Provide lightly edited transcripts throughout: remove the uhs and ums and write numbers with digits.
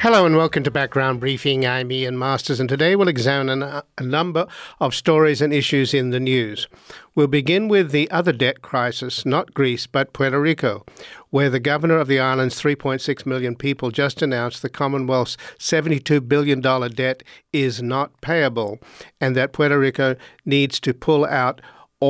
Hello and welcome to Background Briefing. I'm Ian Masters, and today we'll examine a number of stories and issues in the news. We'll begin with the other debt crisis, not Greece, but Puerto Rico, where the governor of the island's 3.6 million people just announced the Commonwealth's $72 billion debt is not payable, and that Puerto Rico needs to pull out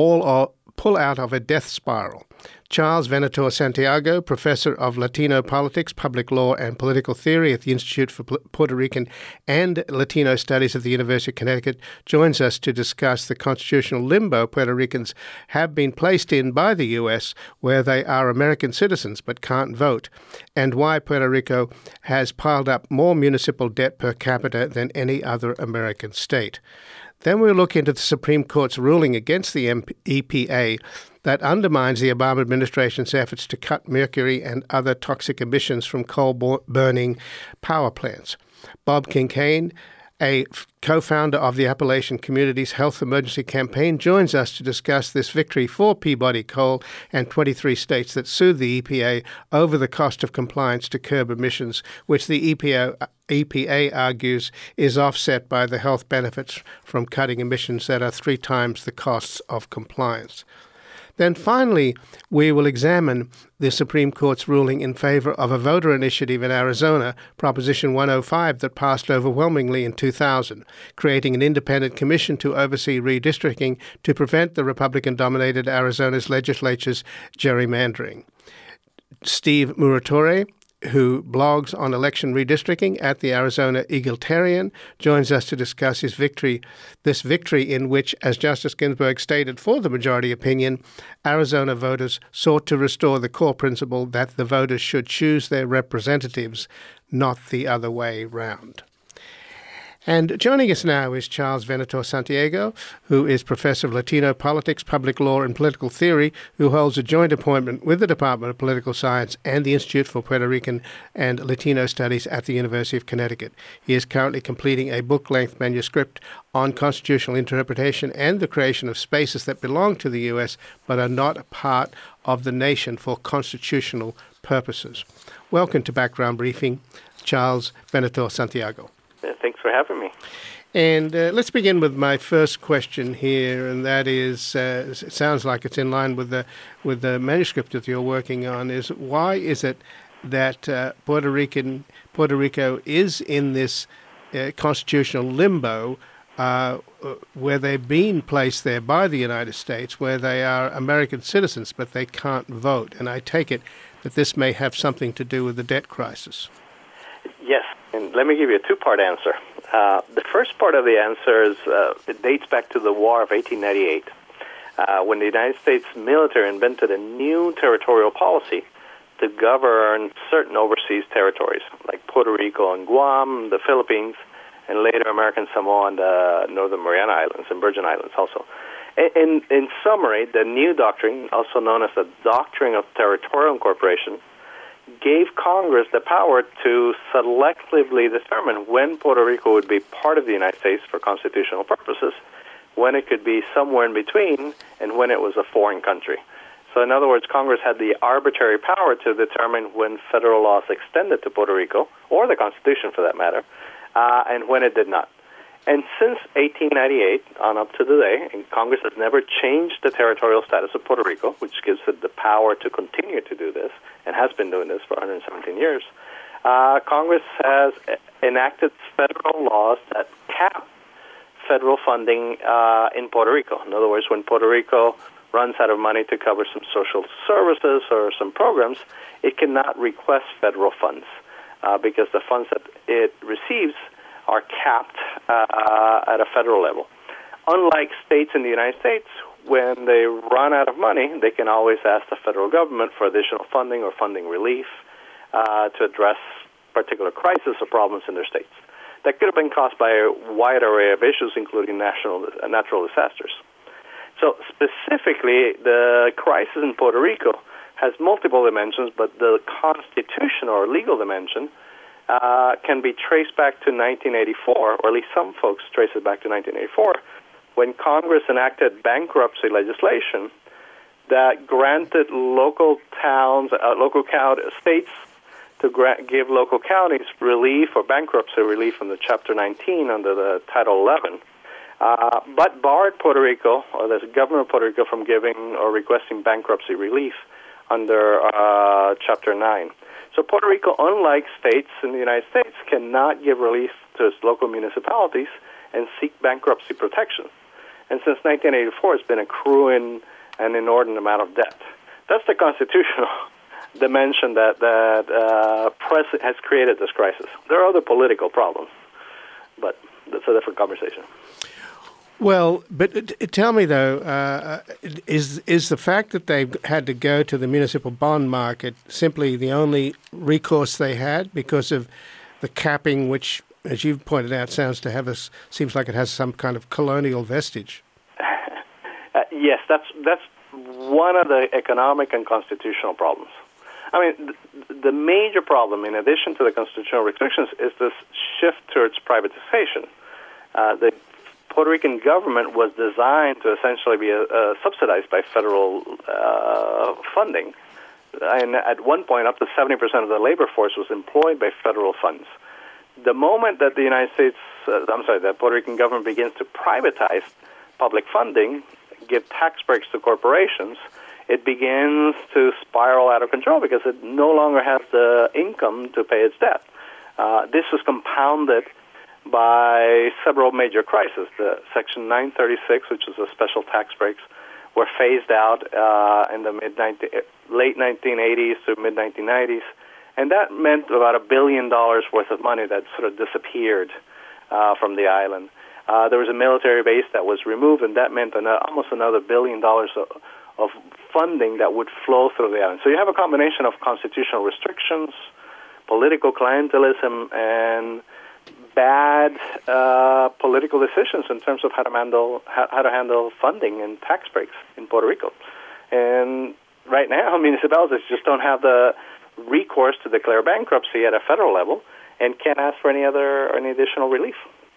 of a death spiral. Charles Venator Santiago, professor of Latino politics, public law, and political theory at the Institute for Puerto Rican and Latino Studies at the University of Connecticut, joins us to discuss the constitutional limbo Puerto Ricans have been placed in by the U.S., where they are American citizens but can't vote, and why Puerto Rico has piled up more municipal debt per capita than any other American state. Then we'll look into the Supreme Court's ruling against the EPA that undermines the Obama administration's efforts to cut mercury and other toxic emissions from coal-burning power plants. Bob Kincaid, a co-founder of the Appalachian Community's Health Emergency Campaign, joins us to discuss this victory for Peabody Coal and 23 states that sued the EPA over the cost of compliance to curb emissions, which the EPA argues is offset by the health benefits from cutting emissions that are 3 times the costs of compliance. Then finally, we will examine the Supreme Court's ruling in favor of a voter initiative in Arizona, Proposition 105, that passed overwhelmingly in 2000, creating an independent commission to oversee redistricting to prevent the Republican-dominated Arizona's legislature's gerrymandering. Steve Muratore, who blogs on election redistricting at the Arizona Egalitarian, joins us to discuss this victory in which, as Justice Ginsburg stated for the majority opinion, Arizona voters sought to restore the core principle that the voters should choose their representatives, not the other way round. And joining us now is Charles Venator Santiago, who is professor of Latino politics, public law, and political theory, who holds a joint appointment with the Department of Political Science and the Institute for Puerto Rican and Latino Studies at the University of Connecticut. He is currently completing a book-length manuscript on constitutional interpretation and the creation of spaces that belong to the U.S. but are not a part of the nation for constitutional purposes. Welcome to Background Briefing, Charles Venator Santiago. Thanks for having me. And let's begin with my first question here, and that is, it sounds like it's in line with the manuscript that you're working on, is why is it that Puerto Rico is in this constitutional limbo where they've been placed there by the United States, where they are American citizens, but they can't vote? And I take it that this may have something to do with the debt crisis. Yes, and let me give you a two-part answer. The first part of the answer is it dates back to the War of 1898, when the United States military invented a new territorial policy to govern certain overseas territories, like Puerto Rico and Guam, the Philippines, and later American Samoa and the Northern Mariana Islands and Virgin Islands also. In summary, the new doctrine, also known as the Doctrine of Territorial Incorporation, gave Congress the power to selectively determine when Puerto Rico would be part of the United States for constitutional purposes, when it could be somewhere in between, and when it was a foreign country. So in other words, Congress had the arbitrary power to determine when federal laws extended to Puerto Rico, or the Constitution for that matter, and when it did not. And since 1898 on up to today, Congress has never changed the territorial status of Puerto Rico, which gives it the power to continue to do this, and has been doing this for 117 years. Congress has enacted federal laws that cap federal funding in Puerto Rico. In other words, when Puerto Rico runs out of money to cover some social services or some programs, it cannot request federal funds because the funds that it receives are capped at a federal level. Unlike states in the United States, when they run out of money, they can always ask the federal government for additional funding or funding relief to address particular crises or problems in their states. That could have been caused by a wide array of issues, including natural disasters. So specifically, the crisis in Puerto Rico has multiple dimensions, but the constitutional or legal dimension can be traced back to 1984, or at least some folks trace it back to 1984, when Congress enacted bankruptcy legislation that granted local towns, states to give local counties relief or bankruptcy relief under Chapter 19 under the Title 11, but barred Puerto Rico, or the government of Puerto Rico, from giving or requesting bankruptcy relief under Chapter 9. So Puerto Rico, unlike states in the United States, cannot give relief to its local municipalities and seek bankruptcy protection. And since 1984, it's been accruing an inordinate amount of debt. That's the constitutional dimension that has created this crisis. There are other political problems, but that's a different conversation. Well, but tell me though, is the fact that they've had to go to the municipal bond market simply the only recourse they had because of the capping, which, as you've pointed out, seems like it has some kind of colonial vestige? Yes, that's one of the economic and constitutional problems. I mean, the major problem, in addition to the constitutional restrictions, is this shift towards privatization. The Puerto Rican government was designed to essentially be subsidized by federal funding. And at one point, up to 70% of the labor force was employed by federal funds. The moment that the Puerto Rican government begins to privatize public funding, give tax breaks to corporations, it begins to spiral out of control because it no longer has the income to pay its debt. This was compounded by several major crises. The Section 936, which is the special tax breaks, were phased out in the late 1980s to mid-1990s, and that meant about $1 billion worth of money that sort of disappeared from the island. There was a military base that was removed, and that meant almost another $1 billion of funding that would flow through the island. So you have a combination of constitutional restrictions, political clientelism, and bad political decisions in terms of how to handle funding and tax breaks in Puerto Rico. And right now, municipalities just don't have the recourse to declare bankruptcy at a federal level and can't ask for any additional relief.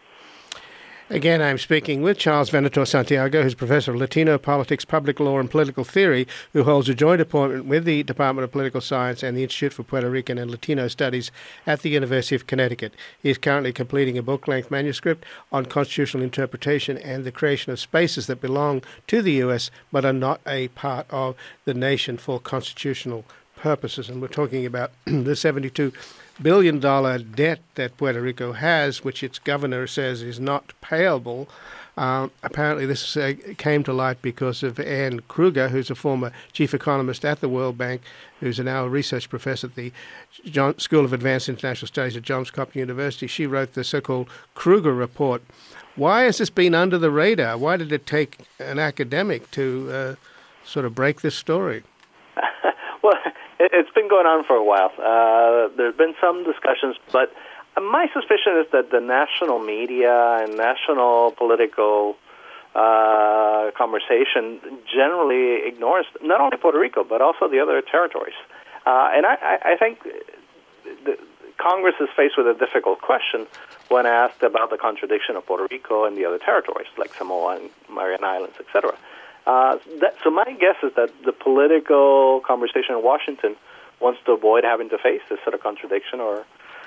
Again, I'm speaking with Charles Venator Santiago, who's professor of Latino politics, public law, and political theory, who holds a joint appointment with the Department of Political Science and the Institute for Puerto Rican and Latino Studies at the University of Connecticut. He is currently completing a book-length manuscript on constitutional interpretation and the creation of spaces that belong to the U.S. but are not a part of the nation for constitutional purposes. And we're talking about the $72 billion debt that Puerto Rico has, which its governor says is not payable. Apparently this came to light because of Anne Kruger, who's a former chief economist at the World Bank, who's now a research professor at the School of Advanced International Studies at Johns Hopkins University. She wrote the so-called Kruger Report. Why has this been under the radar? Why did it take an academic to sort of break this story? Well, it's been going on for a while. There's been some discussions, but my suspicion is that the national media and national political conversation generally ignores not only Puerto Rico, but also the other territories. And I think Congress is faced with a difficult question when asked about the contradiction of Puerto Rico and the other territories, like Samoa and Mariana Islands, etc. So my guess is that the political conversation in Washington wants to avoid having to face this sort of contradiction or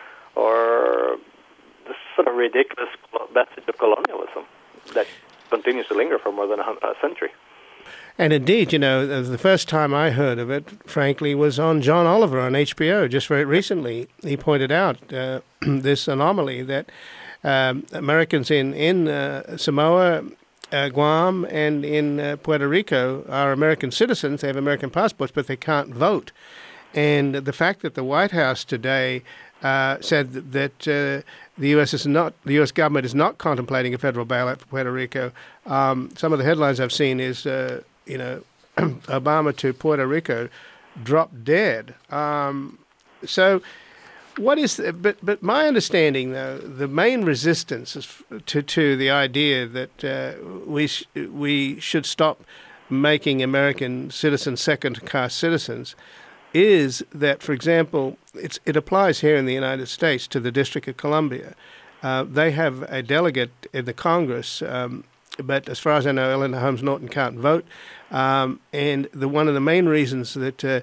this sort of ridiculous message of colonialism that continues to linger for more than a century. And indeed, the first time I heard of it, frankly, was on John Oliver on HBO just very recently. He pointed out this anomaly that Americans in Samoa, Guam, and in Puerto Rico are American citizens. They have American passports, but they can't vote. And the fact that the White House today said that the U.S. government is not contemplating a federal bailout for Puerto Rico. Some of the headlines I've seen is, Obama to Puerto Rico dropped dead. So what is, but my understanding, though, the main resistance is to the idea that we should stop making American citizens second-class citizens is that, for example, it applies here in the United States to the District of Columbia. They have a delegate in the Congress, but as far as I know, Eleanor Holmes Norton can't vote. And one of the main reasons that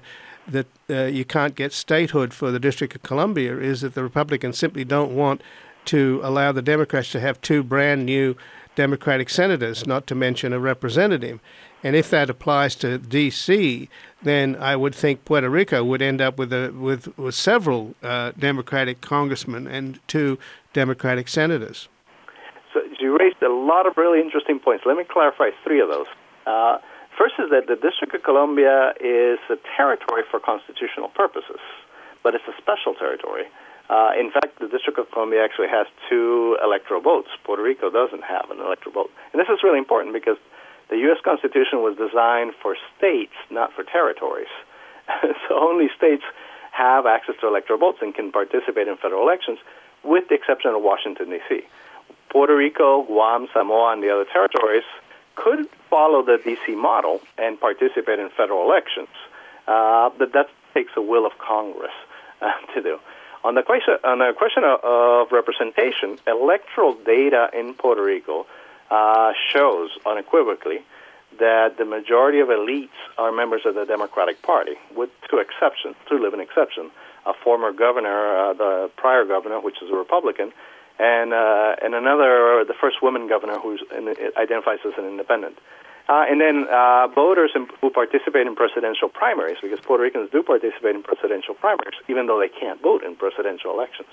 that you can't get statehood for the District of Columbia is that the Republicans simply don't want to allow the Democrats to have two brand new Democratic senators, not to mention a representative. And if that applies to D.C., then I would think Puerto Rico would end up with several Democratic congressmen and two Democratic senators. So you raised a lot of really interesting points. Let me clarify three of those. First is that the District of Columbia is a territory for constitutional purposes, but it's a special territory. In fact, the District of Columbia actually has two electoral votes. Puerto Rico doesn't have an electoral vote. And this is really important because the U.S. Constitution was designed for states, not for territories. So only states have access to electoral votes and can participate in federal elections, with the exception of Washington, D.C. Puerto Rico, Guam, Samoa, and the other territories could follow the D.C. model and participate in federal elections, but that takes a will of Congress to do. On the question of representation, electoral data in Puerto Rico shows unequivocally that the majority of elites are members of the Democratic Party, with two living exceptions: a former governor, the prior governor, which is a Republican, and another, the first woman governor, who identifies as an independent. And then voters who participate in presidential primaries, because Puerto Ricans do participate in presidential primaries, even though they can't vote in presidential elections,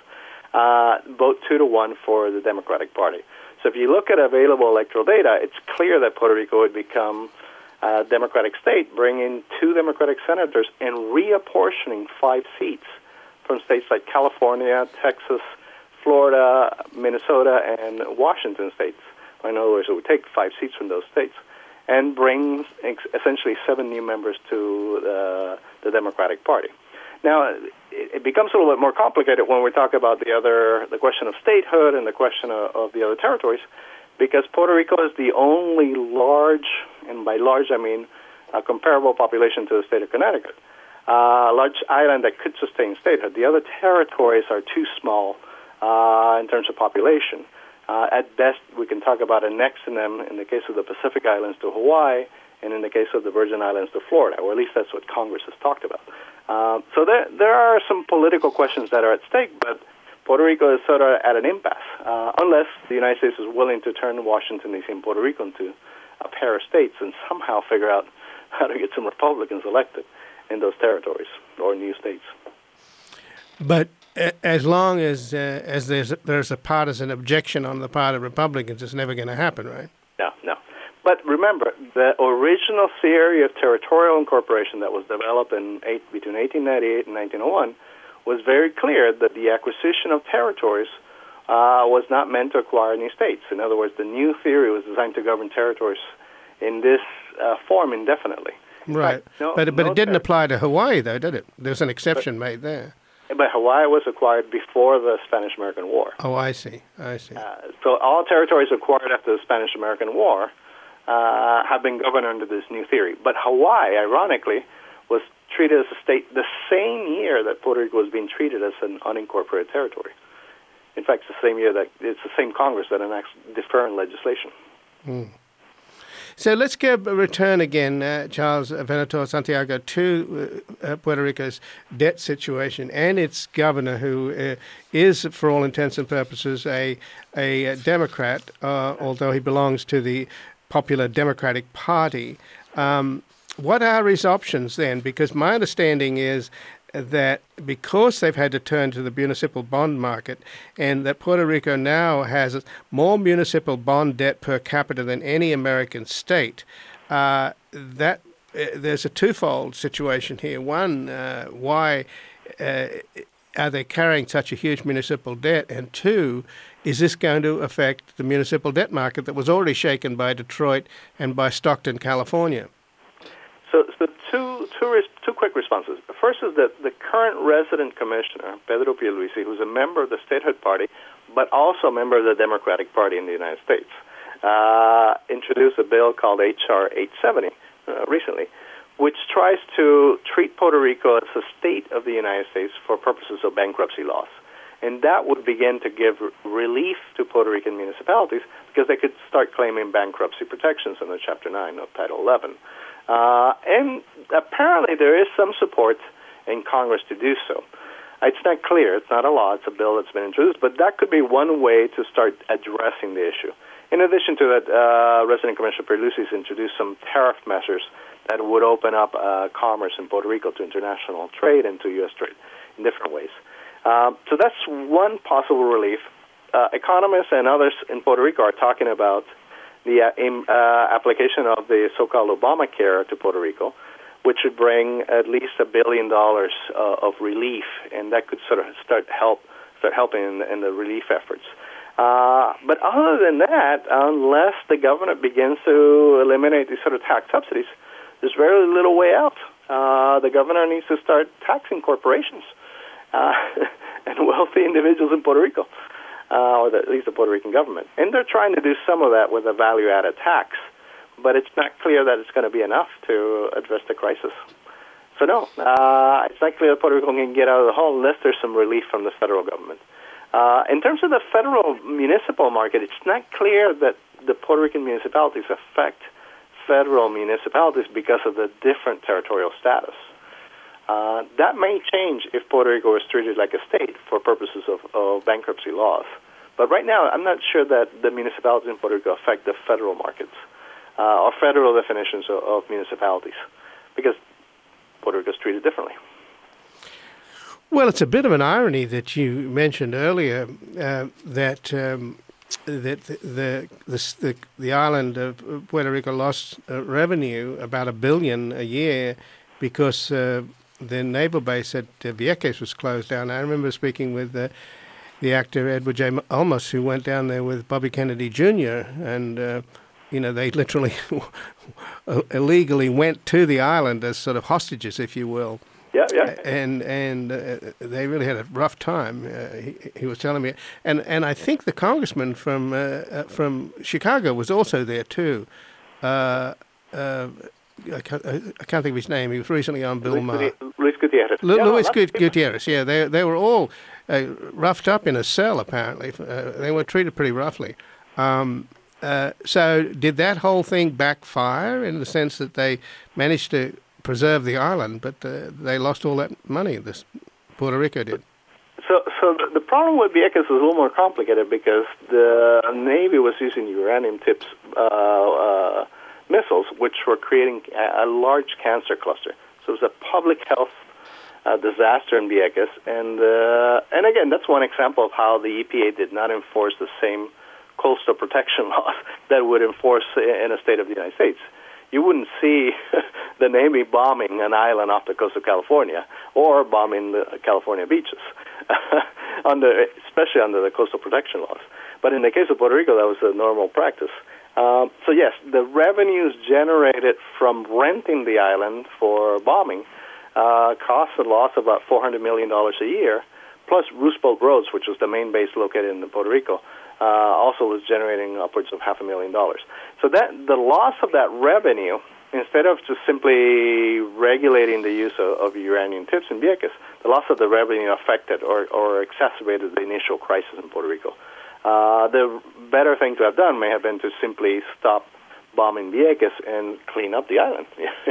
vote 2-1 for the Democratic Party. So if you look at available electoral data, it's clear that Puerto Rico would become a Democratic state, bringing two Democratic senators and reapportioning 5 seats from states like California, Texas, Florida, Minnesota, and Washington states. In other words, it would take 5 seats from those states and brings essentially 7 new members to the Democratic Party. Now, it becomes a little bit more complicated when we talk about the question of statehood and the question of the other territories, because Puerto Rico is the only large, and by large I mean a comparable population to the state of Connecticut, large island that could sustain statehood. The other territories are too small in terms of population. At best, we can talk about annexing them, in the case of the Pacific Islands, to Hawaii, and in the case of the Virgin Islands, to Florida, or at least that's what Congress has talked about. So there are some political questions that are at stake, but Puerto Rico is sort of at an impasse, unless the United States is willing to turn Washington, D.C. and Puerto Rico into a pair of states and somehow figure out how to get some Republicans elected in those territories or new states. But as long as there's a partisan objection on the part of Republicans, it's never going to happen, right? No. But remember, the original theory of territorial incorporation that was developed between 1898 and 1901 was very clear that the acquisition of territories was not meant to acquire new states. In other words, the new theory was designed to govern territories in this form indefinitely. Right. But it didn't apply to Hawaii, though, did it? There's an exception made there. But Hawaii was acquired before the Spanish-American War. Oh, I see. So all territories acquired after the Spanish-American War have been governed under this new theory. But Hawaii, ironically, was treated as a state the same year that Puerto Rico was being treated as an unincorporated territory. In fact, it's the same Congress that enacts different legislation. Mm. So let's return again, Charles Venator Santiago, to Puerto Rico's debt situation and its governor, who is, for all intents and purposes, a Democrat, although he belongs to the Popular Democratic Party. What are his options then? Because my understanding is that because they've had to turn to the municipal bond market and that Puerto Rico now has more municipal bond debt per capita than any American state, that there's a twofold situation here. One, why are they carrying such a huge municipal debt? And two, is this going to affect the municipal debt market that was already shaken by Detroit and by Stockton, California? So two quick responses. The first is that the current resident commissioner, Pedro Pierluisi, who's a member of the Statehood Party, but also a member of the Democratic Party in the United States, introduced a bill called H.R. 870 recently, which tries to treat Puerto Rico as a state of the United States for purposes of bankruptcy laws. And that would begin to give relief to Puerto Rican municipalities because they could start claiming bankruptcy protections under Chapter 9 of Title 11. And apparently there is some support in Congress to do so. It's not clear. It's not a law. It's a bill that's been introduced. But that could be one way to start addressing the issue. In addition to that, Resident Commissioner Perlusi has introduced some tariff measures that would open up commerce in Puerto Rico to international trade and to U.S. trade in different ways. So that's one possible relief. Economists and others in Puerto Rico are talking about the application of the so-called Obamacare to Puerto Rico, which would bring at least $1 billion of relief, and that could sort of start helping in the relief efforts. But other than that, unless the government begins to eliminate these sort of tax subsidies, there's very little way out. The governor needs to start taxing corporations and wealthy individuals in Puerto Rico, or at least the Puerto Rican government. And they're trying to do some of that with a value-added tax, but it's not clear that it's going to be enough to address the crisis. So no, it's not clear that Puerto Rico can get out of the hole unless there's some relief from the federal government. In terms of the federal municipal market, it's not clear that the Puerto Rican municipalities affect federal municipalities because of the different territorial status. That may change if Puerto Rico is treated like a state for purposes of bankruptcy laws. But right now, I'm not sure that the municipalities in Puerto Rico affect the federal markets or federal definitions of municipalities, because Puerto Rico is treated differently. Well, it's a bit of an irony that you mentioned earlier that the island of Puerto Rico lost revenue about $1 billion a year because the naval base at Vieques was closed down. I remember speaking with the actor Edward J. Olmos, who went down there with Bobby Kennedy Jr., and they literally illegally went to the island as sort of hostages, if you will. Yeah. And they really had a rough time. He was telling me, and I think the congressman from Chicago was also there too. I can't think of his name. He was recently on Bill Maher. Luis Gutierrez. Luis Gutierrez. Yeah, they were all roughed up in a cell. Apparently, they were treated pretty roughly. So did that whole thing backfire in the sense that they managed to preserve the island, but they lost all that money? Puerto Rico did. So the problem with Vieques was a little more complicated because the Navy was using uranium-tipped missiles, which were creating a large cancer cluster. So it was a public health disaster in Vieques, and again, that's one example of how the EPA did not enforce the same coastal protection laws that would enforce in a state of the United States. You wouldn't see the Navy bombing an island off the coast of California or bombing the California beaches, especially under the coastal protection laws. But in the case of Puerto Rico, that was a normal practice. So yes, the revenues generated from renting the island for bombing cost a loss of about $400 million a year, plus Roosevelt Roads, which was the main base located in Puerto Rico, also was generating upwards of $500,000. So that the loss of that revenue, instead of just simply regulating the use of uranium tips in Vieques, the loss of the revenue affected or exacerbated the initial crisis in Puerto Rico. The better thing to have done may have been to simply stop bombing Vieques and clean up the island.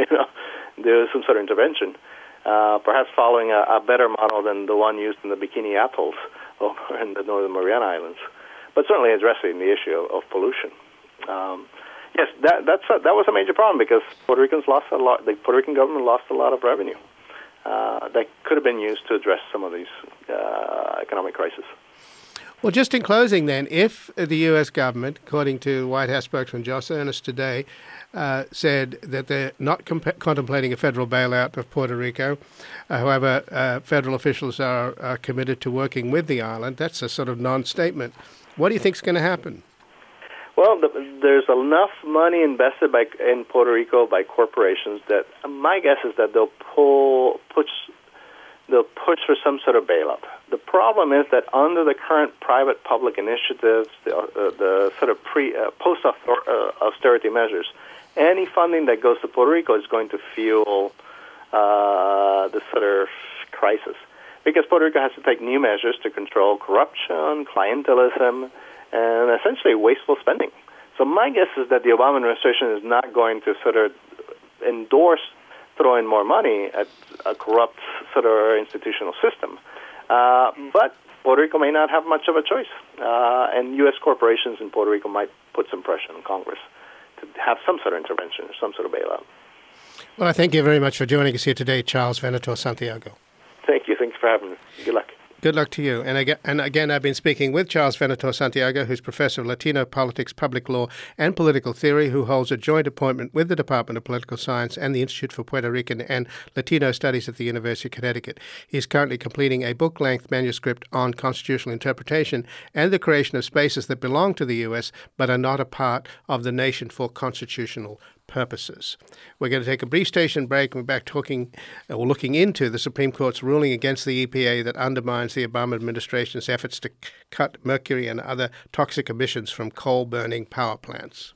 Do some sort of intervention, perhaps following a better model than the one used in the Bikini Atolls over in the Northern Mariana Islands, but certainly addressing the issue of pollution. Yes, that was a major problem because Puerto Ricans lost a lot. The Puerto Rican government lost a lot of revenue that could have been used to address some of these economic crises. Well, just in closing then, if the U.S. government, according to White House spokesman Josh Earnest today, said that they're not contemplating a federal bailout of Puerto Rico, however, federal officials are committed to working with the island, that's a sort of non-statement. What do you think is going to happen? Well, there's enough money invested in Puerto Rico by corporations that my guess is that they'll push for some sort of bailout. The problem is that under the current private-public initiatives, the sort of post-austerity measures, any funding that goes to Puerto Rico is going to fuel the sort of crisis. Because Puerto Rico has to take new measures to control corruption, clientelism, and essentially wasteful spending. So my guess is that the Obama administration is not going to sort of endorse throw in more money at a corrupt sort of institutional system. But Puerto Rico may not have much of a choice, and U.S. corporations in Puerto Rico might put some pressure on Congress to have some sort of intervention or some sort of bailout. Well, I thank you very much for joining us here today, Charles Venator Santiago. Thank you. Thanks for having me. Good luck. Good luck to you. And again, I've been speaking with Charles Venator Santiago, who's Professor of Latino Politics, Public Law, and Political Theory, who holds a joint appointment with the Department of Political Science and the Institute for Puerto Rican and Latino Studies at the University of Connecticut. He is currently completing a book-length manuscript on constitutional interpretation and the creation of spaces that belong to the U.S. but are not a part of the nation for constitutional purposes. We're going to take a brief station break and we're back looking into the Supreme Court's ruling against the EPA that undermines the Obama administration's efforts to cut mercury and other toxic emissions from coal-burning power plants.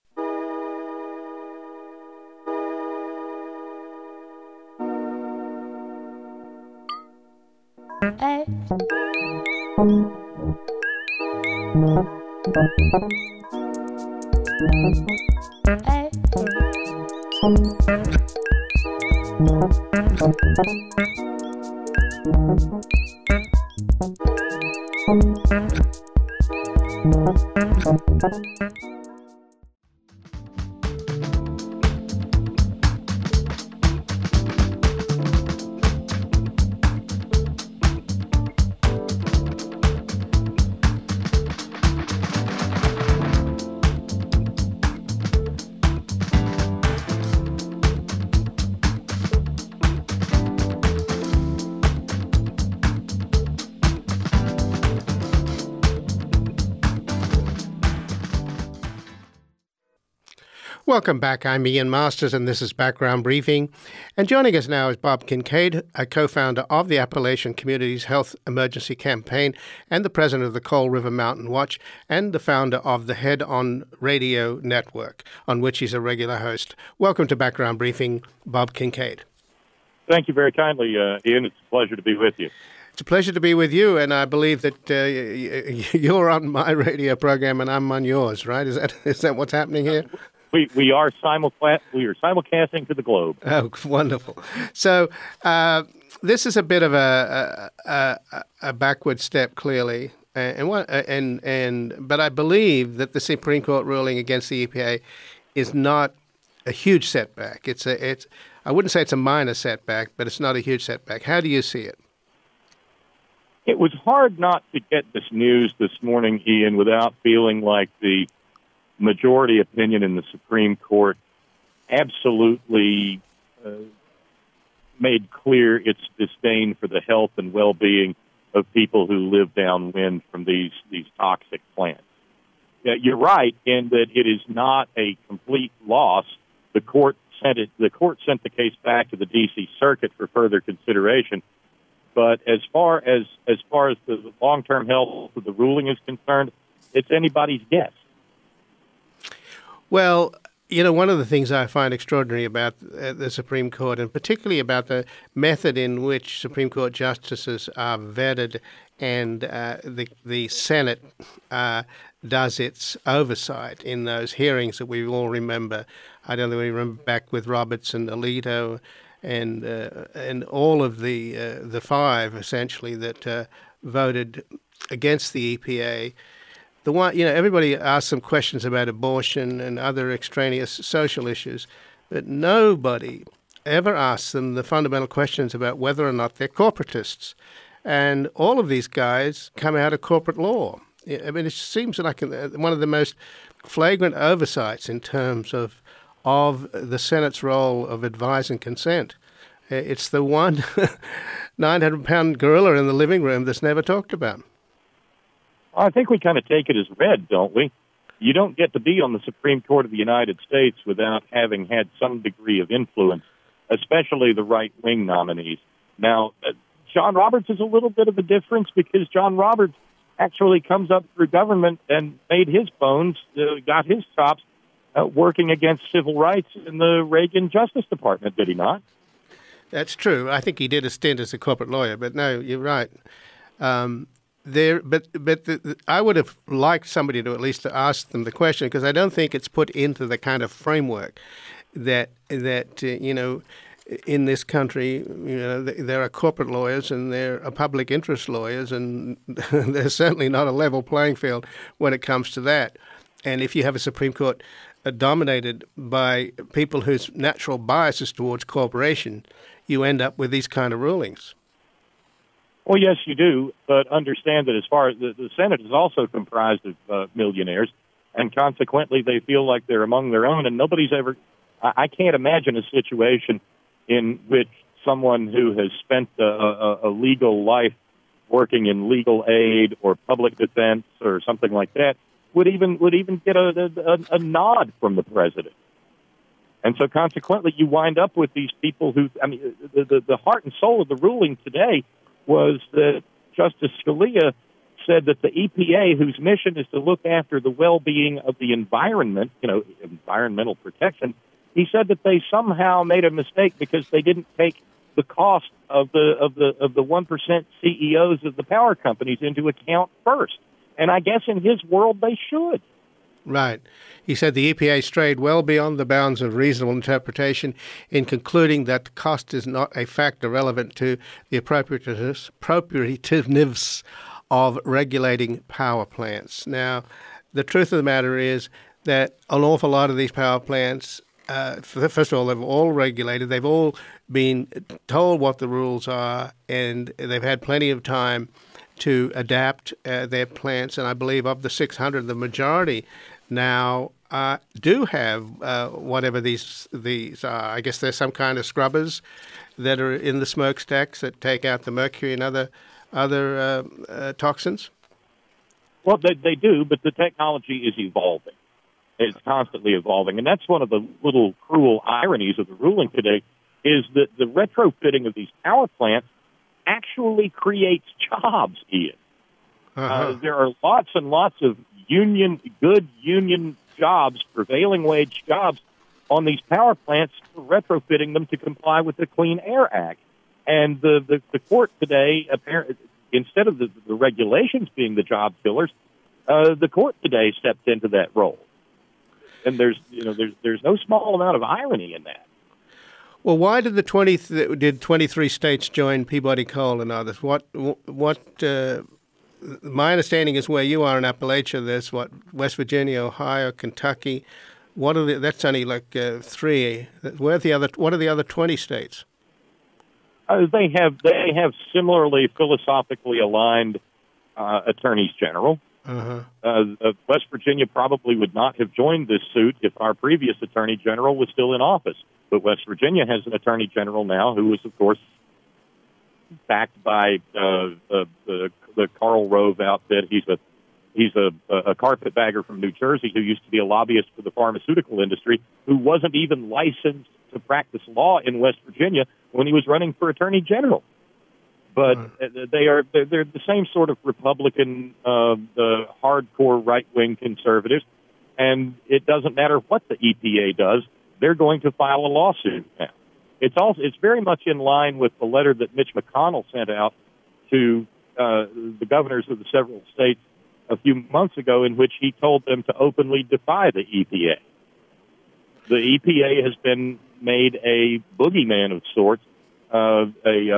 Welcome back. I'm Ian Masters, and this is Background Briefing. And joining us now is Bob Kincaid, a co-founder of the Appalachian Communities Health Emergency Campaign and the president of the Coal River Mountain Watch and the founder of the Head On Radio Network, on which he's a regular host. Welcome to Background Briefing, Bob Kincaid. Thank you very kindly, Ian. It's a pleasure to be with you. It's a pleasure to be with you, and I believe that you're on my radio program and I'm on yours, right? Is that what's happening here? We are simulcasting to the globe. Oh, wonderful! So this is a bit of a backward step, clearly, but I believe that the Supreme Court ruling against the EPA is not a huge setback. I wouldn't say it's a minor setback, but it's not a huge setback. How do you see it? It was hard not to get this news this morning, Ian, without feeling like the majority opinion in the Supreme Court absolutely made clear its disdain for the health and well-being of people who live downwind from these toxic plants. You're right in that it is not a complete loss. The court sent the case back to the D.C. Circuit for further consideration. But as far as the long-term health of the ruling is concerned, it's anybody's guess. Well, one of the things I find extraordinary about the Supreme Court, and particularly about the method in which Supreme Court justices are vetted and the Senate does its oversight in those hearings that we all remember. I don't know, we remember back with Roberts and Alito and all of the five, essentially, that voted against the EPA. The one, everybody asks them questions about abortion and other extraneous social issues, but nobody ever asks them the fundamental questions about whether or not they're corporatists. And all of these guys come out of corporate law. I mean, it seems like one of the most flagrant oversights in terms of the Senate's role of advise and consent. It's the one 900-pound gorilla in the living room that's never talked about. I think we kind of take it as read, don't we? You don't get to be on the Supreme Court of the United States without having had some degree of influence, especially the right-wing nominees. Now, John Roberts is a little bit of a difference because John Roberts actually comes up through government and made his bones, got his chops working against civil rights in the Reagan Justice Department, did he not? That's true. I think he did a stint as a corporate lawyer, but no, you're right. I would have liked somebody to at least ask them the question, because I don't think it's put into the kind of framework that in this country, there are corporate lawyers and there are public interest lawyers, and there's certainly not a level playing field when it comes to that. And if you have a Supreme Court dominated by people whose natural bias is towards corporation, you end up with these kind of rulings. Well, yes, you do, but understand that as far as the Senate is also comprised of millionaires, and consequently they feel like they're among their own, and nobody's ever... I can't imagine a situation in which someone who has spent a legal life working in legal aid or public defense or something like that would even get a nod from the president. And so consequently, you wind up with these people who, I mean, the heart and soul of the ruling today was that Justice Scalia said that the EPA, whose mission is to look after the well-being of the environment, environmental protection, he said that they somehow made a mistake because they didn't take the cost of the 1% CEOs of the power companies into account first. And I guess in his world they should. Right. He said the EPA strayed well beyond the bounds of reasonable interpretation in concluding that the cost is not a factor relevant to the appropriativeness of regulating power plants. Now, the truth of the matter is that an awful lot of these power plants, first of all, they've all regulated. They've all been told what the rules are, and they've had plenty of time to adapt their plants. And I believe of the 600, the majority now do have whatever these are. I guess there's some kind of scrubbers that are in the smokestacks that take out the mercury and other toxins. Well, they do, but the technology is evolving. It's constantly evolving. And that's one of the little cruel ironies of the ruling today, is that the retrofitting of these power plants actually creates jobs, Ian. There are lots and lots of good union jobs, prevailing wage jobs on these power plants for retrofitting them to comply with the Clean Air Act. And the court today, apparently, instead of the regulations being the job killers, the court today stepped into that role. And there's no small amount of irony in that. Well, why did 23 states join Peabody Coal and others? My understanding is where you are in Appalachia, there's West Virginia, Ohio, Kentucky. That's only like 3. What are the other 20 states? They have similarly philosophically aligned attorneys general. West Virginia probably would not have joined this suit if our previous attorney general was still in office. But West Virginia has an attorney general now who is, of course, backed by the Karl Rove outfit. He's a carpetbagger from New Jersey who used to be a lobbyist for the pharmaceutical industry, who wasn't even licensed to practice law in West Virginia when he was running for attorney general. But they're the same sort of Republican, the hardcore right-wing conservatives, and it doesn't matter what the EPA does, they're going to file a lawsuit now. It's very much in line with the letter that Mitch McConnell sent out to the governors of the several states a few months ago, in which he told them to openly defy the EPA. The EPA has been made a boogeyman of sorts, a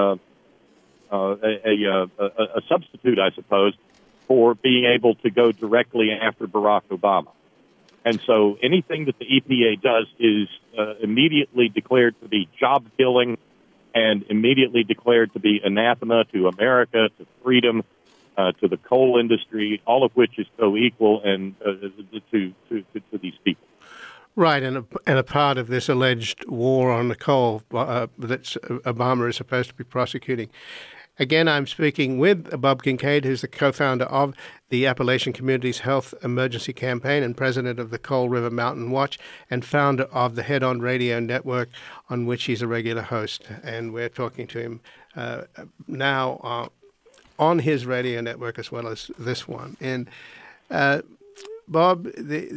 substitute, I suppose, for being able to go directly after Barack Obama. And so anything that the EPA does is immediately declared to be job-killing and immediately declared to be anathema to America, to freedom, to the coal industry, all of which is co-equal and to these people. Right, and a part of this alleged war on the coal that Obama is supposed to be prosecuting. Again, I'm speaking with Bob Kincaid, who's the co-founder of the Appalachian Communities Health Emergency Campaign and president of the Coal River Mountain Watch and founder of the Head On Radio Network, on which he's a regular host. And we're talking to him now on his radio network as well as this one. And Bob,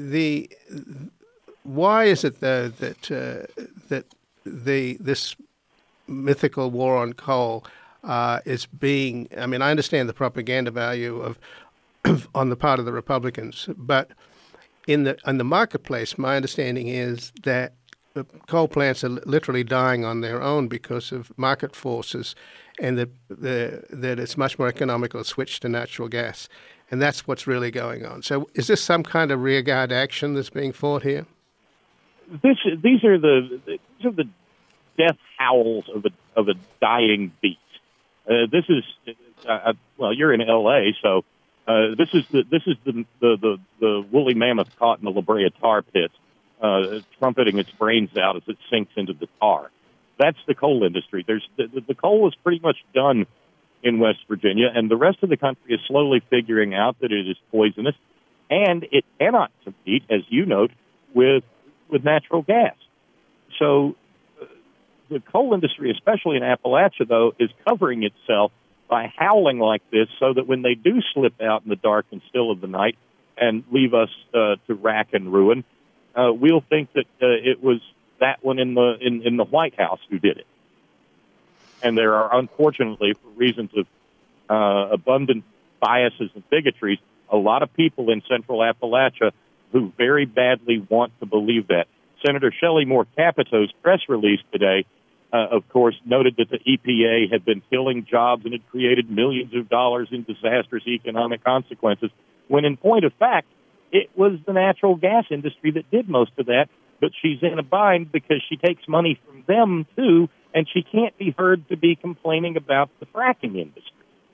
why is it though that this mythical war on coal is being? I mean, I understand the propaganda value of on the part of the Republicans, but in the marketplace, my understanding is that coal plants are literally dying on their own because of market forces, and that it's much more economical to switch to natural gas. And that's what's really going on. So is this some kind of rearguard action that's being fought here? These are the death howls of a dying beast. This is well, you're in L.A., so this is the woolly mammoth caught in the La Brea tar pits, trumpeting its brains out as it sinks into the tar. That's the coal industry. The coal is pretty much done in West Virginia, and the rest of the country is slowly figuring out that it is poisonous, and it cannot compete, as you note, with natural gas. So the coal industry, especially in Appalachia, though, is covering itself by howling like this so that when they do slip out in the dark and still of the night and leave us to rack and ruin, we'll think that it was that one in the White House who did it. And there are, unfortunately, for reasons of abundant biases and bigotries, a lot of people in central Appalachia who very badly want to believe that. Senator Shelley Moore Capito's press release today, of course, noted that the EPA had been killing jobs and had created millions of dollars in disastrous economic consequences, when in point of fact, it was the natural gas industry that did most of that, but she's in a bind because she takes money from them, too, and she can't be heard to be complaining about the fracking industry.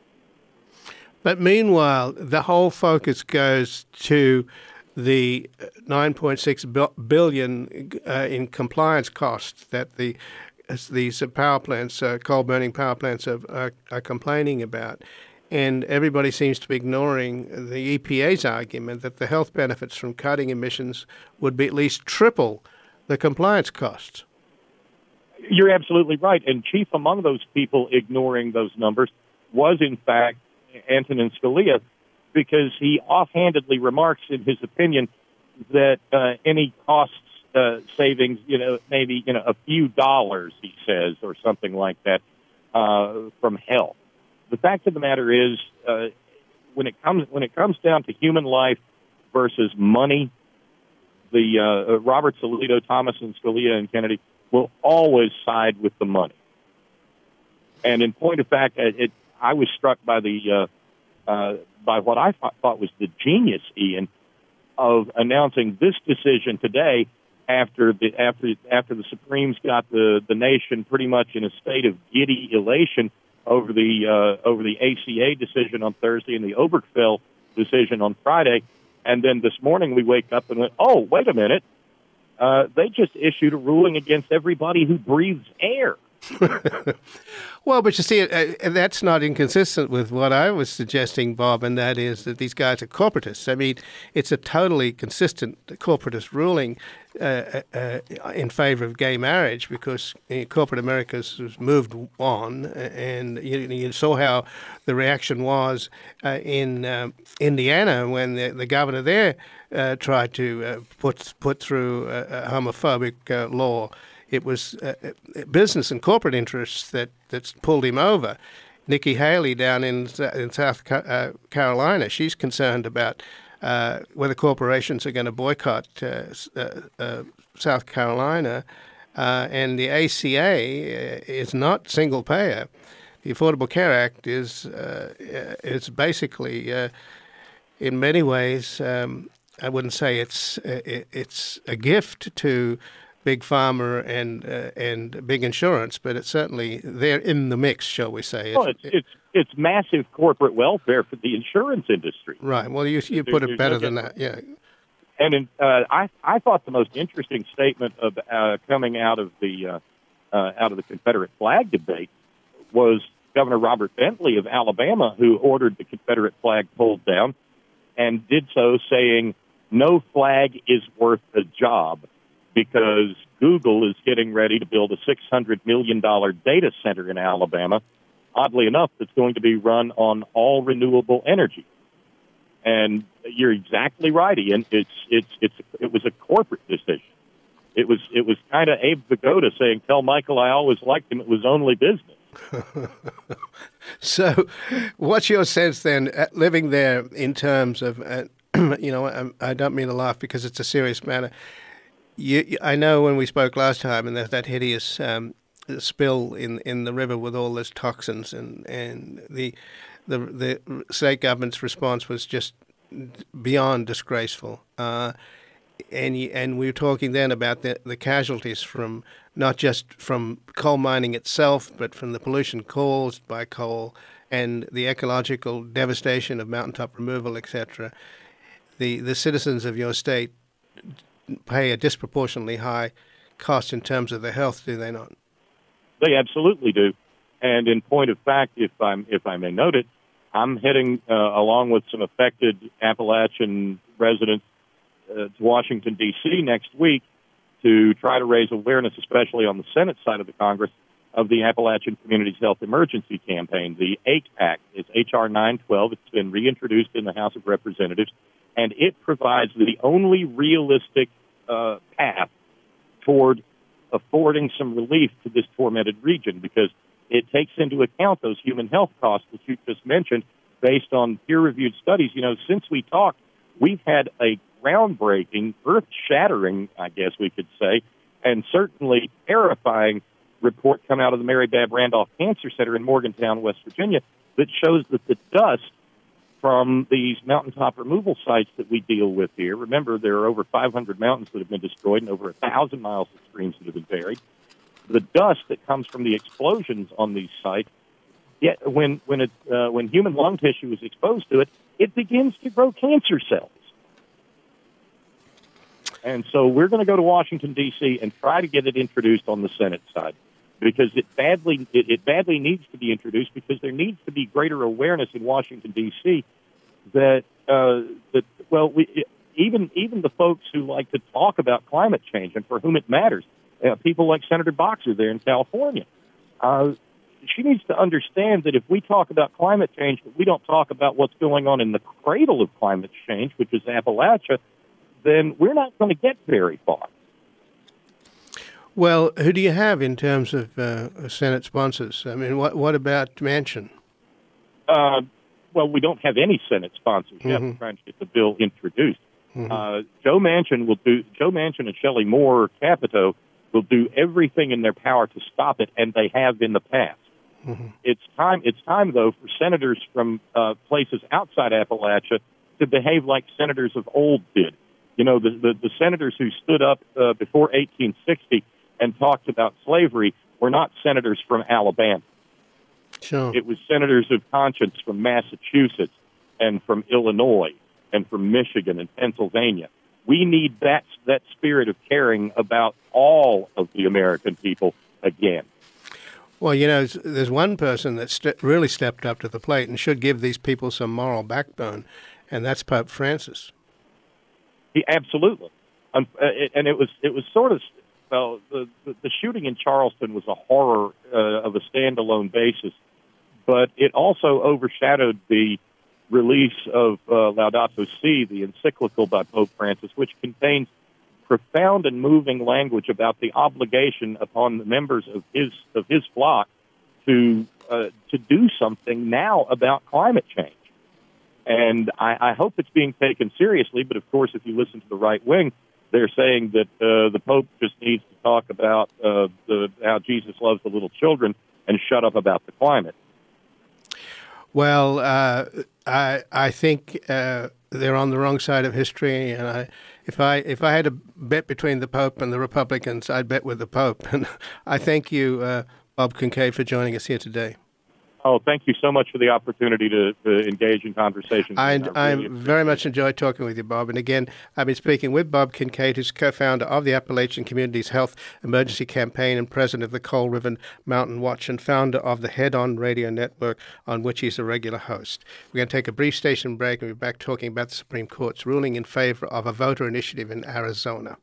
But meanwhile, the whole focus goes to the $9.6 billion in compliance costs that these power plants, coal-burning power plants, are complaining about. And everybody seems to be ignoring the EPA's argument that the health benefits from cutting emissions would be at least triple the compliance costs. You're absolutely right. And chief among those people ignoring those numbers was, in fact, Antonin Scalia, because he offhandedly remarks in his opinion that any costs savings, maybe a few dollars, he says, or something like that, from health. The fact of the matter is, when it comes down to human life versus money, the Roberts, Alito, Thomas, and Scalia and Kennedy will always side with the money. And in point of fact, I was struck by by what I thought was the genius, Ian, of announcing this decision today after the Supremes got the nation pretty much in a state of giddy elation over the ACA decision on Thursday and the Obergefell decision on Friday. And then this morning we wake up and went, oh, wait a minute. They just issued a ruling against everybody who breathes air. Well, but you see, that's not inconsistent with what I was suggesting, Bob, and that is that these guys are corporatists. I mean, it's a totally consistent corporatist ruling in favor of gay marriage because corporate America has moved on, and you saw how the reaction was in Indiana when the governor there tried to put through a homophobic law. It was business and corporate interests that pulled him over. Nikki Haley down in South Carolina, she's concerned about whether corporations are going to boycott South Carolina. And the ACA is not single payer. The Affordable Care Act is basically, in many ways, I wouldn't say it's a gift to big pharma and big insurance, but it's certainly they're in the mix, shall we say? Well, it's massive corporate welfare for the insurance industry. Right. Well, you put it better than that. Yeah. And I thought the most interesting statement of coming out of the Confederate flag debate was Governor Robert Bentley of Alabama, who ordered the Confederate flag pulled down, and did so saying, "No flag is worth a job," because Google is getting ready to build a $600 million data center in Alabama, oddly enough, that's going to be run on all renewable energy. And you're exactly right, Ian. It was a corporate decision. It was kind of Abe Vigoda saying, "Tell Michael I always liked him. It was only business." So, what's your sense then, living there, in terms of, I don't mean to laugh because it's a serious matter. I know when we spoke last time, and there's that hideous spill in the river with all those toxins, and the state government's response was just beyond disgraceful. And we were talking then about the casualties from not just from coal mining itself, but from the pollution caused by coal and the ecological devastation of mountaintop removal, etc. The citizens of your state pay a disproportionately high cost in terms of their health, do they not? They absolutely do. And in point of fact, if I may note it, I'm heading along with some affected Appalachian residents to Washington, D.C. next week to try to raise awareness, especially on the Senate side of the Congress, of the Appalachian Communities Health Emergency Campaign. The AIC Act is H.R. 912. It's been reintroduced in the House of Representatives, and it provides the only realistic path toward affording some relief to this tormented region, because it takes into account those human health costs that you just mentioned based on peer-reviewed studies. You know, since we talked, we've had a groundbreaking, earth-shattering, I guess we could say, and certainly terrifying report come out of the Mary Bab Randolph Cancer Center in Morgantown, West Virginia, that shows that the dust from these mountaintop removal sites that we deal with here, remember there are over 500 mountains that have been destroyed and over 1,000 miles of streams that have been buried. The dust that comes from the explosions on these sites, when human lung tissue is exposed to it, it begins to grow cancer cells. And so we're going to go to Washington, D.C. and try to get it introduced on the Senate side, because it badly needs to be introduced, because there needs to be greater awareness in Washington, D.C. Even the folks who like to talk about climate change and for whom it matters, people like Senator Boxer there in California, she needs to understand that if we talk about climate change, but we don't talk about what's going on in the cradle of climate change, which is Appalachia, then we're not going to get very far. Well, who do you have in terms of Senate sponsors? I mean, what about Manchin? Well, we don't have any Senate sponsors yet. We're trying to get the bill introduced. Joe Manchin and Shelley Moore Capito will do everything in their power to stop it, and they have in the past. It's time, though, for senators from places outside Appalachia to behave like senators of old did. You know, the senators who stood up before 1860 and talked about slavery were not senators from Alabama. Sure. It was senators of conscience from Massachusetts and from Illinois and from Michigan and Pennsylvania. We need that spirit of caring about all of the American people again. Well, you know, there's one person that really stepped up to the plate and should give these people some moral backbone, and that's Pope Francis. Absolutely, and it was sort of the shooting in Charleston was a horror of a standalone basis, but it also overshadowed the release of Laudato Si, the encyclical by Pope Francis, which contains profound and moving language about the obligation upon the members of his flock to do something now about climate change. And I hope it's being taken seriously, but of course, if you listen to the right wing, they're saying that the Pope just needs to talk about how Jesus loves the little children and shut up about the climate. Well, I think they're on the wrong side of history, and if I had a bet between the Pope and the Republicans, I'd bet with the Pope. And I thank you, Bob Kincaid, for joining us here today. Oh, thank you so much for the opportunity to engage in conversation. I very much enjoyed talking with you, Bob. And again, I've been speaking with Bob Kincaid, who's co-founder of the Appalachian Communities Health Emergency Campaign and president of the Coal River Mountain Watch and founder of the Head On Radio Network, on which he's a regular host. We're going to take a brief station break and we'll be back talking about the Supreme Court's ruling in favor of a voter initiative in Arizona.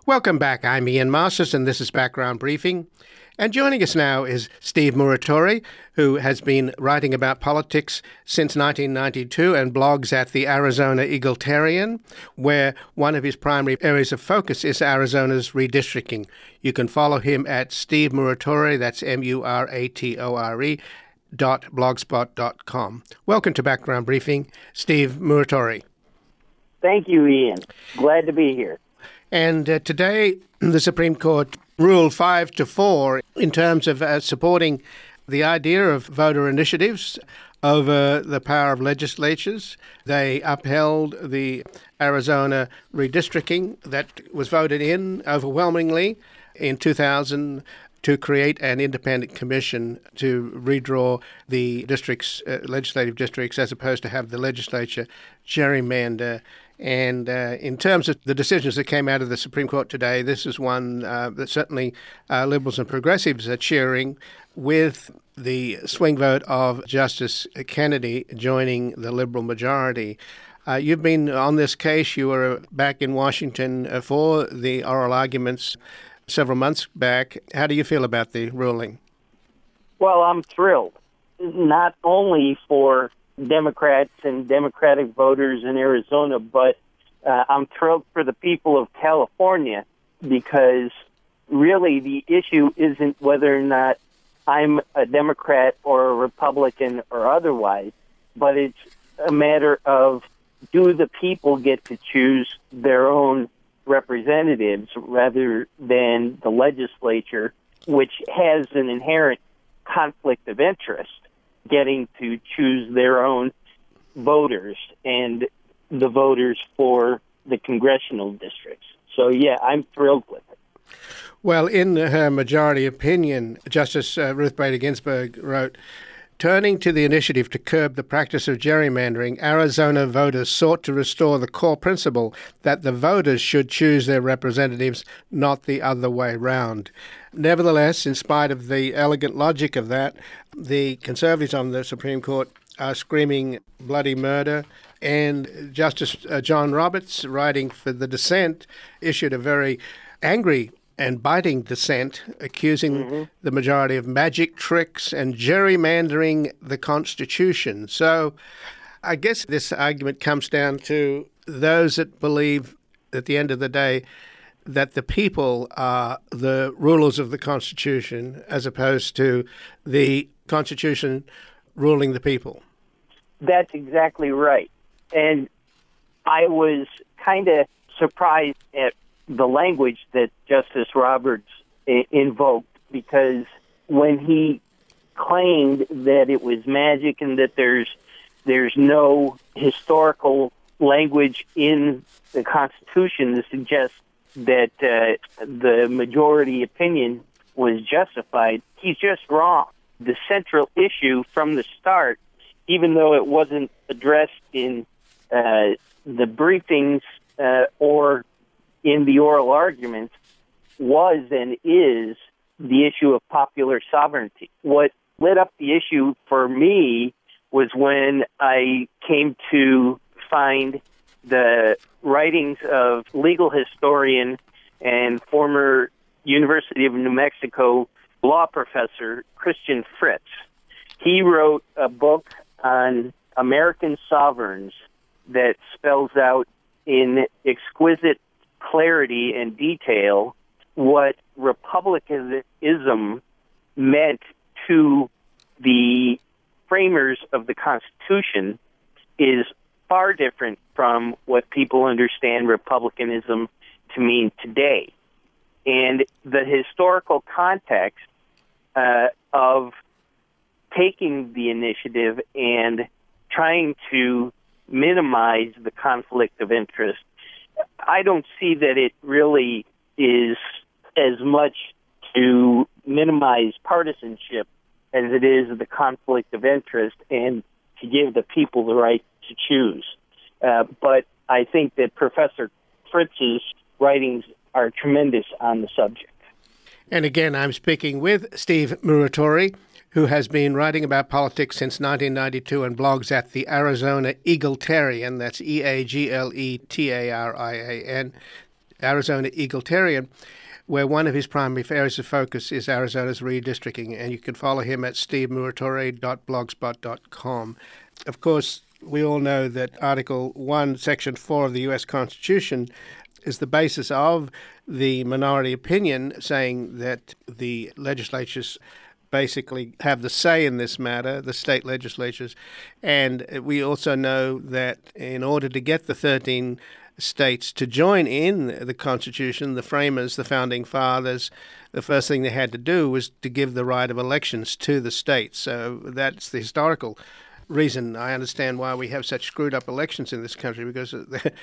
Welcome back. I'm Ian Masters, and this is Background Briefing. And joining us now is Steve Muratori, who has been writing about politics since 1992 and blogs at the Arizona Egalitarian, where one of his primary areas of focus is Arizona's redistricting. You can follow him at Steve Muratori, that's Muratore, .blogspot.com. Welcome to Background Briefing, Steve Muratori. Thank you, Ian. Glad to be here. And today, the Supreme Court ruled 5-4 in terms of supporting the idea of voter initiatives over the power of legislatures. They upheld the Arizona redistricting that was voted in overwhelmingly in 2000 to create an independent commission to redraw the districts, legislative districts, as opposed to have the legislature gerrymander. And in terms of the decisions that came out of the Supreme Court today, this is one that certainly Liberals and Progressives are cheering, with the swing vote of Justice Kennedy joining the Liberal majority. You've been on this case. You were back in Washington for the oral arguments several months back. How do you feel about the ruling? Well, I'm thrilled, not only for Democrats and Democratic voters in Arizona, but I'm thrilled for the people of California, because really the issue isn't whether or not I'm a Democrat or a Republican or otherwise, but it's a matter of, do the people get to choose their own representatives rather than the legislature, which has an inherent conflict of interest, getting to choose their own voters and the voters for the congressional districts. So, yeah, I'm thrilled with it. Well, in her majority opinion, Justice Ruth Bader Ginsburg wrote, "Turning to the initiative to curb the practice of gerrymandering, Arizona voters sought to restore the core principle that the voters should choose their representatives, not the other way round." Nevertheless, in spite of the elegant logic of that, the conservatives on the Supreme Court are screaming bloody murder. And Justice John Roberts, writing for the dissent, issued a very angry and biting dissent, accusing the majority of magic tricks and gerrymandering the Constitution. So I guess this argument comes down to those that believe, at the end of the day, that the people are the rulers of the Constitution, as opposed to the Constitution ruling the people. That's exactly right. And I was kind of surprised at the language that Justice Roberts invoked, because when he claimed that it was magic and that there's no historical language in the Constitution to suggest that the majority opinion was justified, he's just wrong. The central issue from the start, even though it wasn't addressed in the briefings or in the oral arguments, was and is the issue of popular sovereignty. What lit up the issue for me was when I came to find the writings of legal historian and former University of New Mexico law professor Christian Fritz. He wrote a book on American sovereigns that spells out in exquisite clarity and detail what republicanism meant to the framers of the Constitution is far different from what people understand republicanism to mean today. And the historical context of taking the initiative and trying to minimize the conflict of interest, I don't see that it really is as much to minimize partisanship as it is the conflict of interest and to give the people the right to choose. But I think that Professor Fritz's writings are tremendous on the subject. And again, I'm speaking with Steve Muratori, who has been writing about politics since 1992 and blogs at the Arizona Egalitarian, that's EAGLETARIAN, Arizona Egalitarian, where one of his primary areas of focus is Arizona's redistricting, and you can follow him at stevemuratore.blogspot.com. Of course, we all know that Article 1, Section 4 of the U.S. Constitution is the basis of the minority opinion, saying that the legislatures basically have the say in this matter, the state legislatures. And we also know that in order to get the 13 states to join in the Constitution, the framers, the founding fathers, the first thing they had to do was to give the right of elections to the states. So that's the historical reason. I understand why we have such screwed up elections in this country, because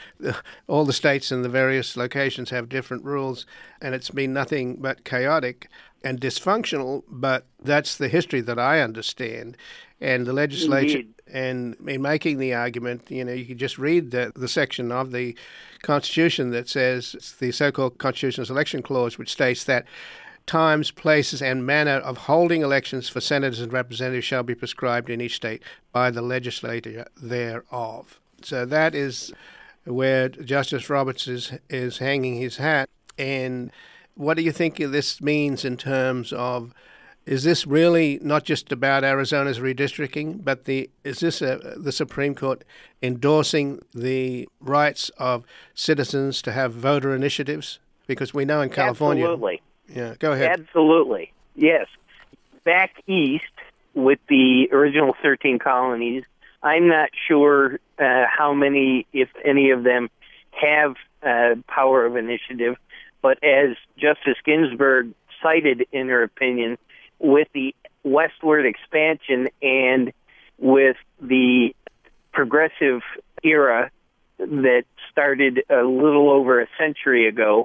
all the states and the various locations have different rules, and it's been nothing but chaotic and dysfunctional, but that's the history that I understand. And the legislature, Indeed. and in making the argument, you can just read the section of the Constitution that says, the so-called Constitutional Election Clause, which states that times, places, and manner of holding elections for senators and representatives shall be prescribed in each state by the legislature thereof. So that is where Justice Roberts is hanging his hat. And what do you think this means in terms of, is this really not just about Arizona's redistricting, but is this the Supreme Court endorsing the rights of citizens to have voter initiatives? Because we know in California... Absolutely. Yeah, go ahead. Absolutely. Yes. Back east with the original 13 colonies, I'm not sure how many, if any of them, have power of initiative. But as Justice Ginsburg cited in her opinion, with the westward expansion and with the progressive era that started a little over a century ago,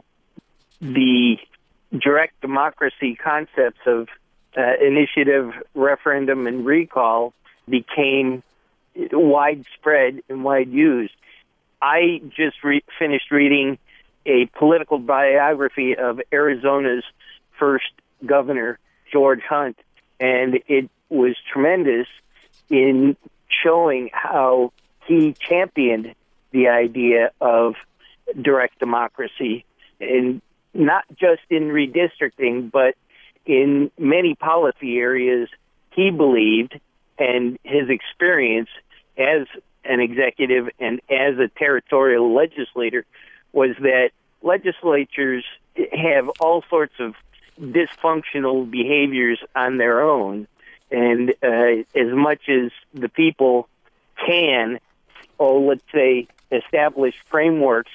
the direct democracy concepts of initiative, referendum, and recall became widespread and wide used. I just finished reading a political biography of Arizona's first governor, George Hunt, and it was tremendous in showing how he championed the idea of direct democracy, and not just in redistricting, but in many policy areas. He believed, and his experience as an executive and as a territorial legislator, was that legislatures have all sorts of dysfunctional behaviors on their own, and as much as the people can, let's say, establish frameworks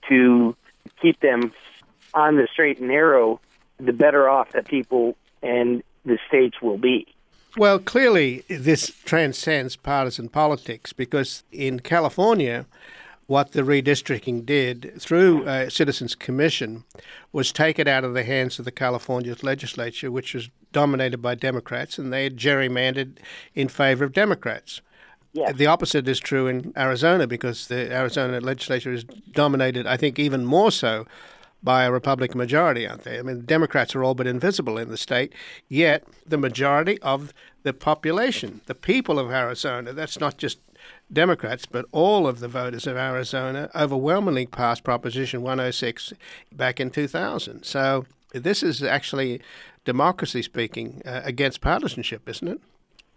to keep them on the straight and narrow, the better off the people and the states will be. Well, clearly this transcends partisan politics, because in California, what the redistricting did through a Citizens Commission was take it out of the hands of the California legislature, which was dominated by Democrats, and they had gerrymandered in favor of Democrats. Yes. The opposite is true in Arizona, because the Arizona legislature is dominated, I think, even more so by a Republican majority out there. I mean, the Democrats are all but invisible in the state, yet the majority of the population, the people of Arizona, that's not just Democrats, but all of the voters of Arizona overwhelmingly passed Proposition 106 back in 2000. So this is actually, democracy speaking, against partisanship, isn't it?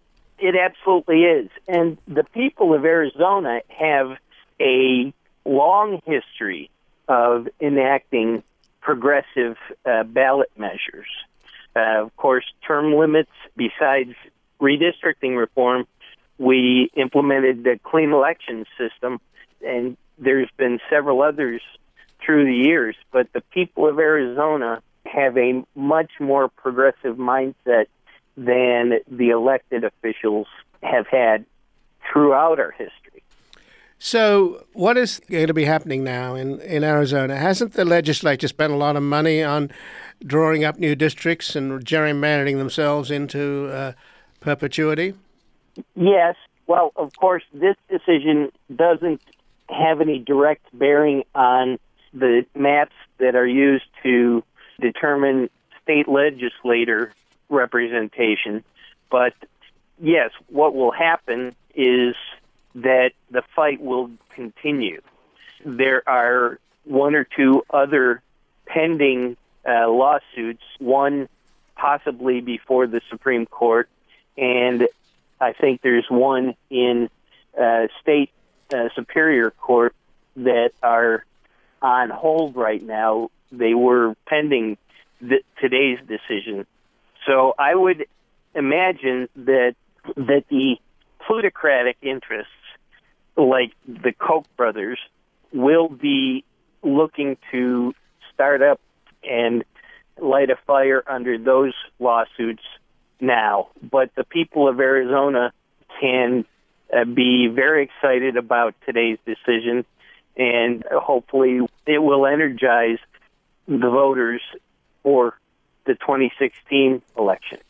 It absolutely is. And the people of Arizona have a long history of enacting progressive ballot measures. Of course, term limits, besides redistricting reform, we implemented the clean election system, and there's been several others through the years. But the people of Arizona have a much more progressive mindset than the elected officials have had throughout our history. So what is going to be happening now in Arizona? Hasn't the legislature spent a lot of money on drawing up new districts and gerrymandering themselves into perpetuity? Yes. Well, of course, this decision doesn't have any direct bearing on the maps that are used to determine state legislator representation. But yes, what will happen is that the fight will continue. There are one or two other pending lawsuits, one possibly before the Supreme Court, and I think there's one in state Superior Court that are on hold right now. They were pending today's decision. So I would imagine that the plutocratic interests, like the Koch brothers, will be looking to start up and light a fire under those lawsuits now. But the people of Arizona can be very excited about today's decision, and hopefully it will energize the voters for the 2016 election.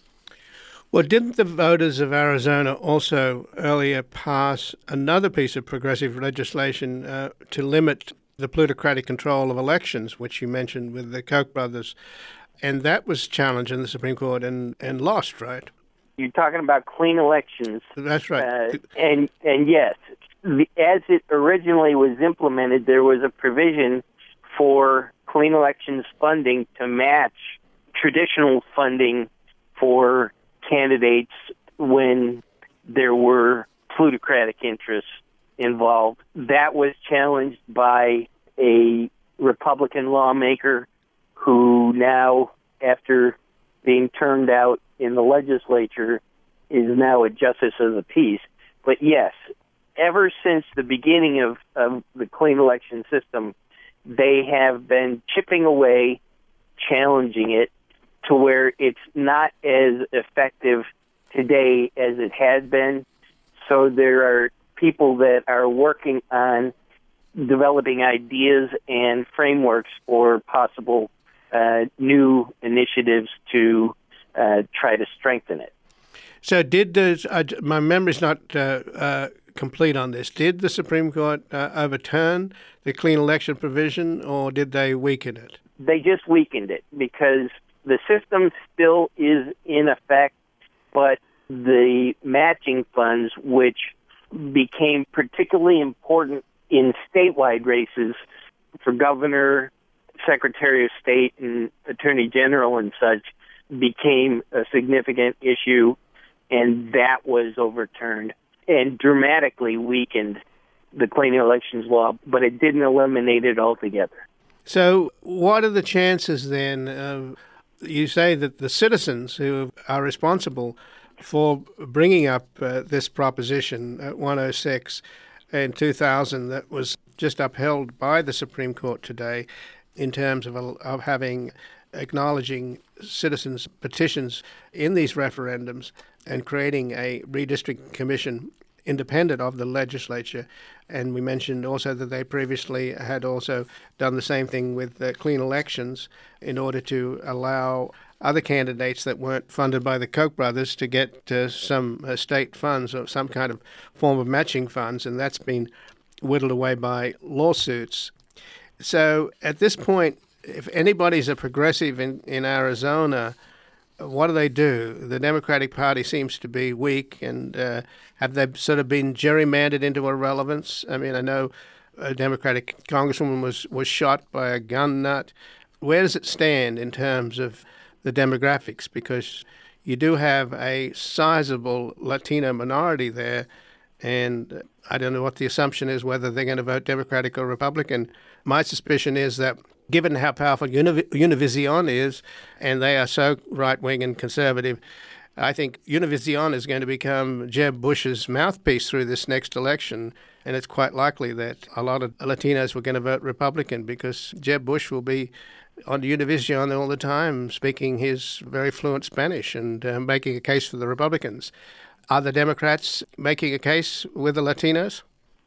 Well, didn't the voters of Arizona also earlier pass another piece of progressive legislation to limit the plutocratic control of elections, which you mentioned with the Koch brothers? And that was challenged in the Supreme Court and lost, right? You're talking about clean elections. That's right. And yes, as it originally was implemented, there was a provision for clean elections funding to match traditional funding for candidates when there were plutocratic interests involved. That was challenged by a Republican lawmaker who now, after being turned out in the legislature, is now a justice of the peace. But yes, ever since the beginning of the clean election system, they have been chipping away, challenging it to where it's not as effective today as it had been. So there are people that are working on developing ideas and frameworks for possible new initiatives to try to strengthen it. So did my memory's not complete on this. Did the Supreme Court overturn the clean election provision, or did they weaken it? They just weakened it because the system still is in effect, but the matching funds, which became particularly important in statewide races for governor, secretary of state, and attorney general and such, became a significant issue, and that was overturned and dramatically weakened the clean elections law, but it didn't eliminate it altogether. So what are the chances then of, you say that the citizens who are responsible for bringing up this proposition 106 in 2000 that was just upheld by the Supreme Court today in terms of having acknowledging citizens' petitions in these referendums and creating a redistricting commission independent of the legislature. And we mentioned also that they previously had also done the same thing with clean elections in order to allow other candidates that weren't funded by the Koch brothers to get some state funds or some kind of form of matching funds, and that's been whittled away by lawsuits. So at this point, if anybody's a progressive in Arizona, what do they do? The Democratic Party seems to be weak, and have they sort of been gerrymandered into irrelevance? I mean, I know a Democratic congresswoman was shot by a gun nut. Where does it stand in terms of the demographics? Because you do have a sizable Latino minority there, and I don't know what the assumption is, whether they're going to vote Democratic or Republican. My suspicion is that given how powerful Univision is, and they are so right-wing and conservative, I think Univision is going to become Jeb Bush's mouthpiece through this next election, and it's quite likely that a lot of Latinos were going to vote Republican because Jeb Bush will be on Univision all the time speaking his very fluent Spanish and making a case for the Republicans. Are the Democrats making a case with the Latinos?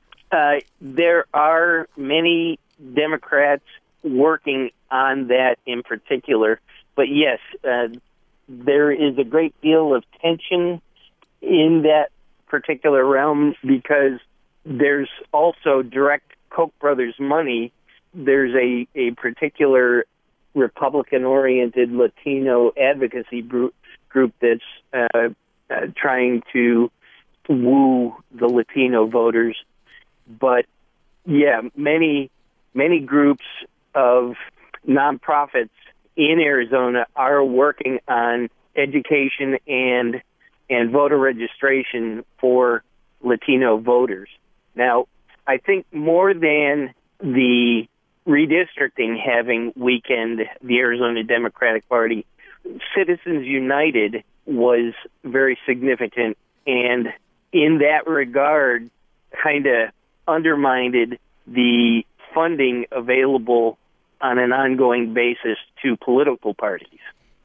There are many Democrats working on that in particular. But yes, there is a great deal of tension in that particular realm because there's also direct Koch brothers money. There's a particular Republican-oriented Latino advocacy group that's trying to woo the Latino voters. But yeah, many many groups of nonprofits in Arizona are working on education and voter registration for Latino voters. Now, I think more than the redistricting having weakened the Arizona Democratic Party, Citizens United was very significant, and in that regard kind of undermined the funding available on an ongoing basis to political parties.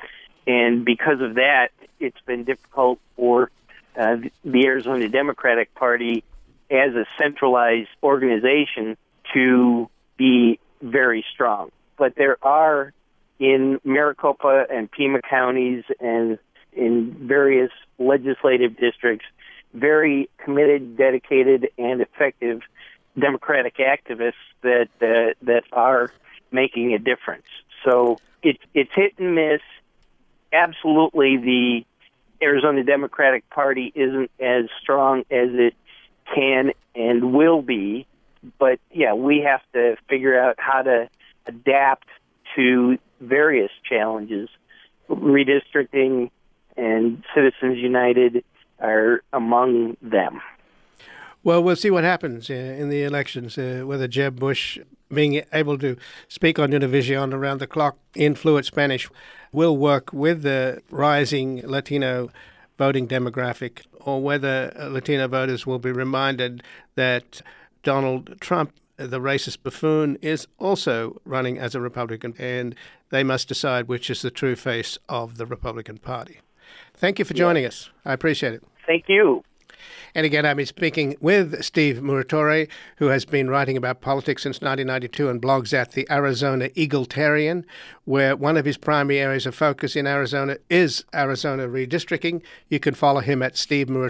And because of that, it's been difficult for the Arizona Democratic Party as a centralized organization to be very strong. But there are, in Maricopa and Pima counties and in various legislative districts, very committed, dedicated, and effective Democratic activists that are making a difference. So it's hit and miss. Absolutely, the Arizona Democratic Party isn't as strong as it can and will be. But, yeah, we have to figure out how to adapt to various challenges. Redistricting and Citizens United are among them. Well, we'll see what happens in the elections, whether Jeb Bush, being able to speak on Univision around the clock in fluent Spanish, will work with the rising Latino voting demographic, or whether Latino voters will be reminded that Donald Trump, the racist buffoon, is also running as a Republican, and they must decide which is the true face of the Republican Party. Thank you for joining us. I appreciate it. Thank you. And again, I've been speaking with Steve Muratore, who has been writing about politics since 1992 and blogs at the Arizona Eagletarian, where one of his primary areas of focus in Arizona is Arizona redistricting. You can follow him at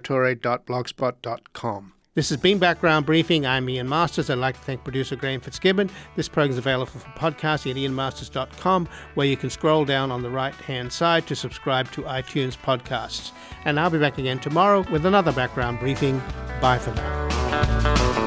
stevemuratore.blogspot.com. This has been Background Briefing. I'm Ian Masters. I'd like to thank producer Graham Fitzgibbon. This program is available for podcast at ianmasters.com, where you can scroll down on the right-hand side to subscribe to iTunes podcasts. And I'll be back again tomorrow with another Background Briefing. Bye for now.